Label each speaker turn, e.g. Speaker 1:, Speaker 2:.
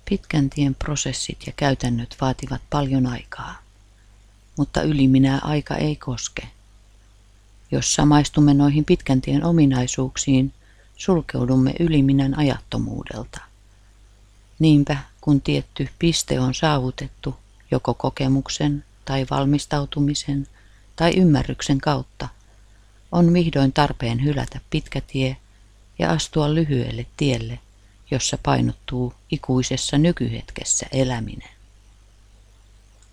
Speaker 1: Pitkän tien prosessit ja käytännöt vaativat paljon aikaa, mutta yliminää aika ei koske. Jos samaistumme noihin pitkän tien ominaisuuksiin, sulkeudumme yliminän ajattomuudelta. Niinpä, kun tietty piste on saavutettu joko kokemuksen tai valmistautumisen tai ymmärryksen kautta, on vihdoin tarpeen hylätä pitkä tie ja astua lyhyelle tielle, jossa painottuu ikuisessa nykyhetkessä eläminen.